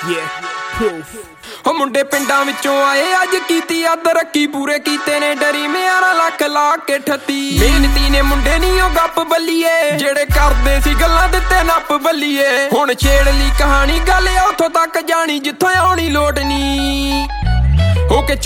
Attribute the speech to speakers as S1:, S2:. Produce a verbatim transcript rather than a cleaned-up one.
S1: ਹੋ ਮੁੰਡੇ ਪਿੰਡਾਂ ਵਿੱਚੋਂ ਆਏ ਅੱਜ ਕੀਤੀ ਆ ਤਰੱਕੀ ਪੂਰੇ ਕੀਤੇ ਨੇ ਡਰੀ ਮਿਆਰਾਂ ਲੱਖ ਲਾ ਕੇ ਠੱਤੀ ਮਿਹਨਤੀ ਨੇ ਮੁੰਡੇ ਨੀ ਉਹ ਗੱਪ ਬੱਲੀਏ ਜਿਹੜੇ ਕਰਦੇ ਸੀ ਗੱਲਾਂ ਦਿੱਤੇ ਨੱਪ ਬੱਲੀਏ ਹੁਣ ਛੇੜ ਲਈ ਕਹਾਣੀ ਗੱਲ ਉੱਥੋਂ ਤੱਕ ਜਾਣੀ ਜਿੱਥੋਂ ਆਉਣੀ ਲੋਟ ਨੀ ਹੋ ਕੇ